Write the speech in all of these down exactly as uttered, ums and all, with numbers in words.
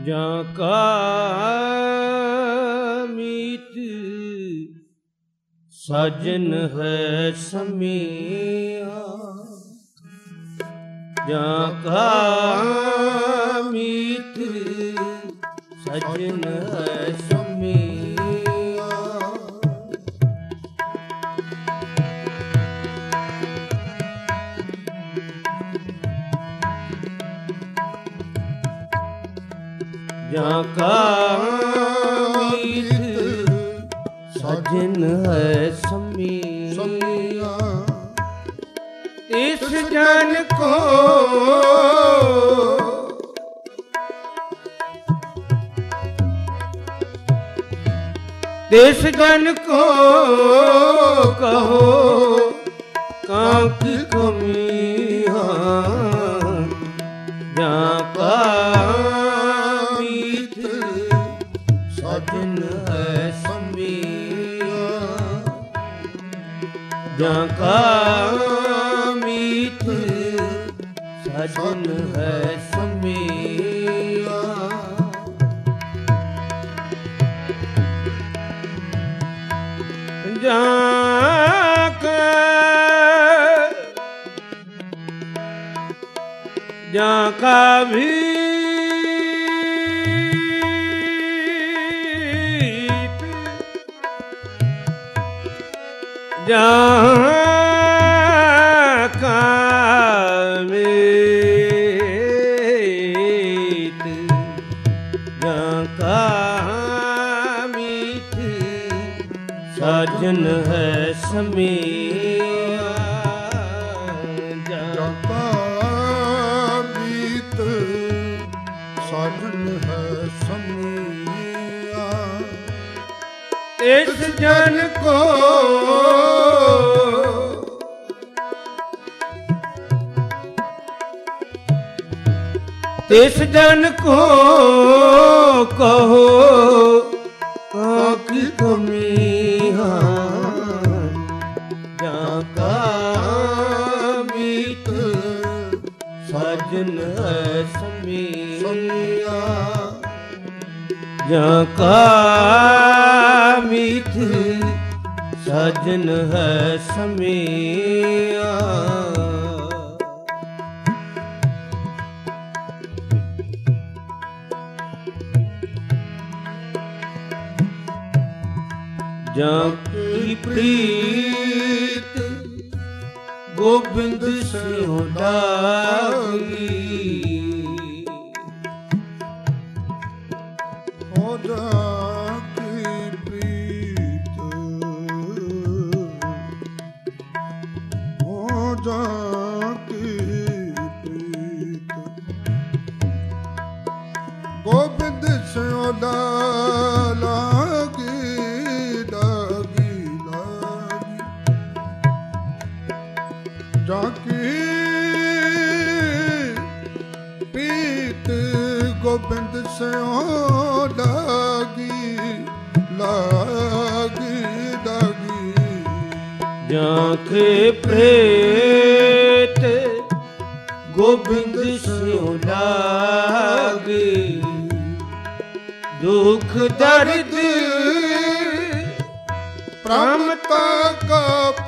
जाका मीत साजन है समिया, जाका मीत साजन है समिया। जाका मीत साजन है समिया, इस जन को इस जन को कहो कांकी कमिया, जाका मीत साजन है समिया, जाका मीत साजन है समिया। जाका जाका भी जाका मीत जाका मीत साजन है समिया, जाका मीत साजन है समिया, इस जन को इस जन को कहो कांकी कमिया, जाका मीत साजन है समिया, जाका मीत साजन है समिया। जाकी प्रीत गोविंद सिंह डागी, हो जाकी प्रीत हो जाकी प्रीत गोविंद सिंह डागी, जाकी प्रीत गोविंद से लागी लागी लागी, जाके प्रीत गोविंद से लागी, दुख दर्द प्रमता का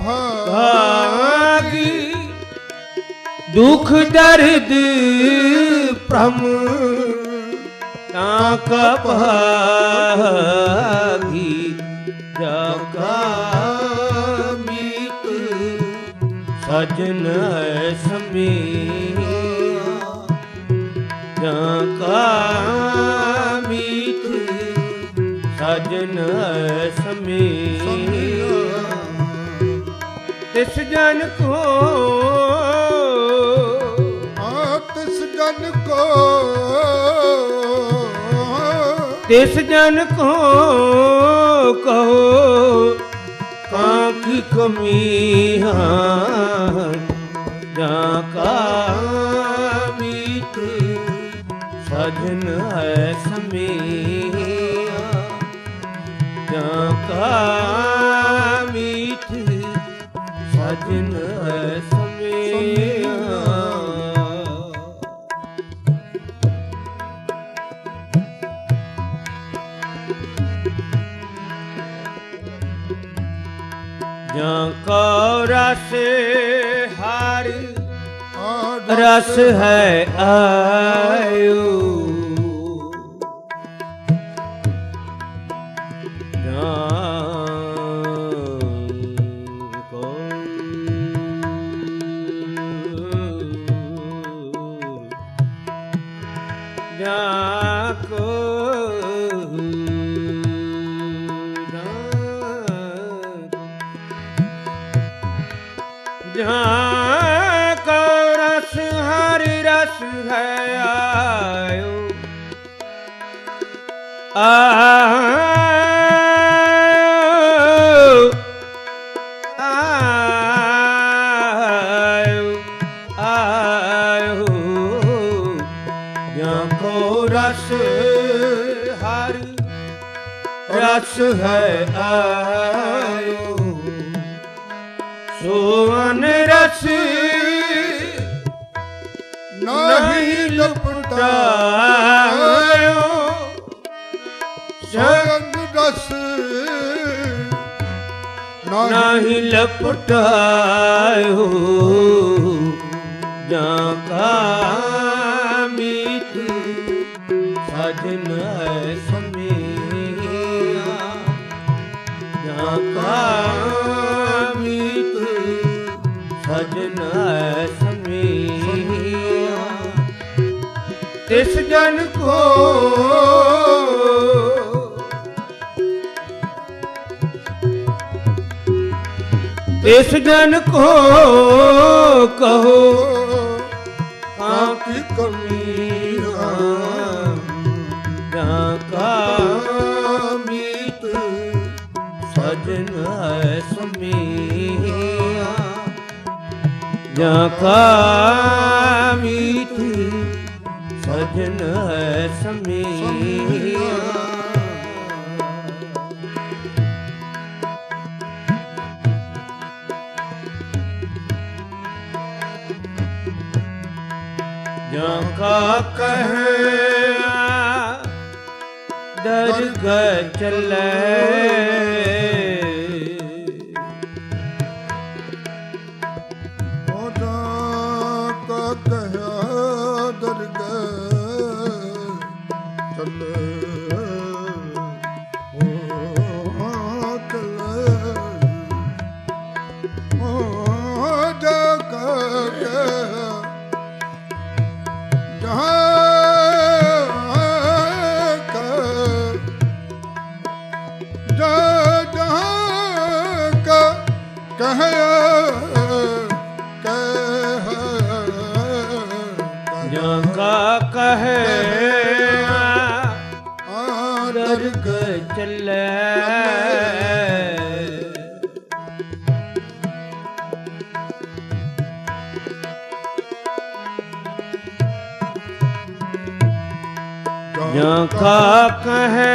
भागी, दुख दर्द प्रमता का भागी, जाका मीत साजन है समिया, जाका मीत साजन है समिया। तिस जन को तिस जन को तिस जन को कहो कांकी कमिया, जाका मीत साजन है समिया, जाका मीत साजन है समिया। ਜਾਂ ਕੋ ਰਸ ਹਰ ਆ ਰਸ ਹੈ ਆਇਓ जहाँ को रस हर रस है आयो आयो आयो आयो जहाँ को रस हर रस है आयो सोवन रस नहीं लपटायो सोवन रस नहीं लपटायो जहाँ का मीत सजन है समिया जहाँ का सजन है समिया तिस जन को तिस जन को कहो आपकी कमियां जहाँ का मीत सजन है समिया जहाँ का मीत सजन है समिया जहाँ का कहे दरगाह चले कहे दरग चले जहाँ का कहे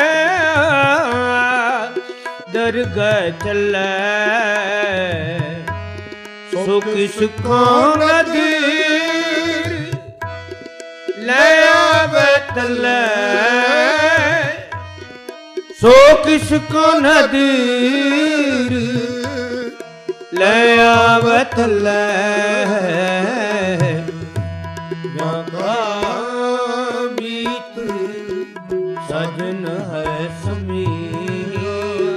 दरग चले सो किसको नदी ले आवे तले सो किसको नदीर ले आवे तले जहाँ का मीत सजन है समिया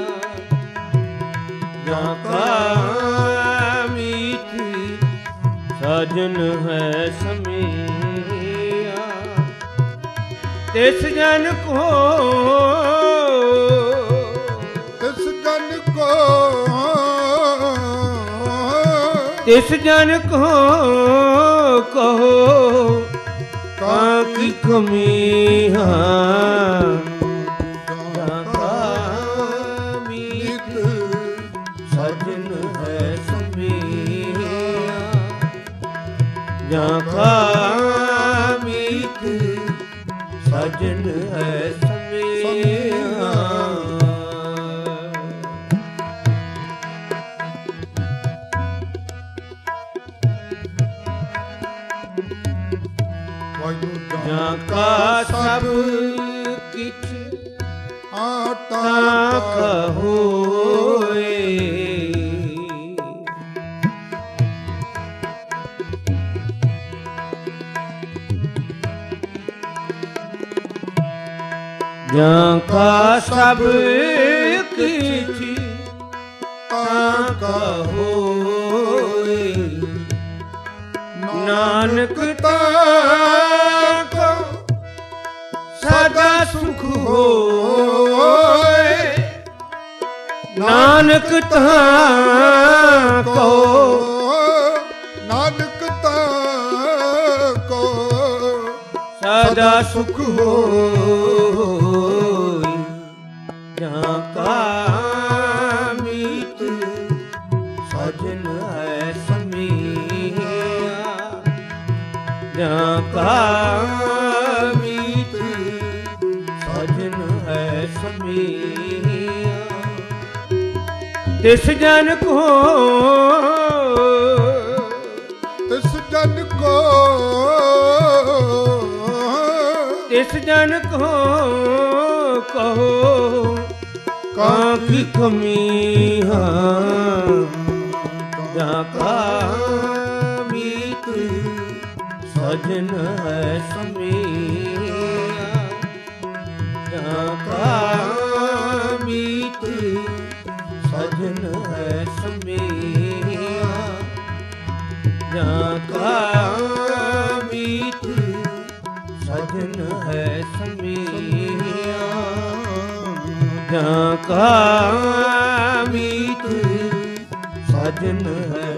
जहाँ का मीत सजन है समिया तिस जन को तिस जन को तिस जन को कहो काकी कमियां जहाँ का मीत सजन है समिया जहाँ का मीत सजन है समिया जहाँ का सब किछ आता कहोए ਜਾਂ ਕਾ ਸਭ ਕੀਚੀ ਤਾਂ ਕਾ ਹੋਏ, ਨਾਨਕ ਤਾਂ ਕੋ ਸਦਾ ਸੁਖ ਹੋਏ, ਨਾਨਕ ਤਾਂ ਕੋ ਨਾਨਕ ਤਾਂ ਕੋ ਸਦਾ ਸੁਖ ਹੋਏ, ਜਾਂ ਕਾ ਮੀਤ ਸਜਨ ਹੈ ਸਮੀਆ, ਜਾਂ ਕਾ ਮੀਤ ਸਜਨ ਹੈ ਸਮੀਆ, ਤਿਸ ਜਨ ਕੋ ਤਿਸ ਜਨ ਕੋ ਤਿਸ ਜਨ ਕੋ ਕਹੋ ਕਾਕੀ ਕਮੀ ਹਾਂ, ਜਾਂ ਕਾ ਮੀਤ ਸਜਨ ਹੈ ਸਮੀਆ, ਜਾਂ ਕਾ ਮੀਤ ਸਜਨ ਹੈ ਸਮੀਆ, ਜਾਂ ਕਾ ਮੀਤ ਸਜਨ ਹੈ ਸਮੀਆ, ਜਾਂ ਕਾ ਮੀਤ ਸਜਨ ਹੈ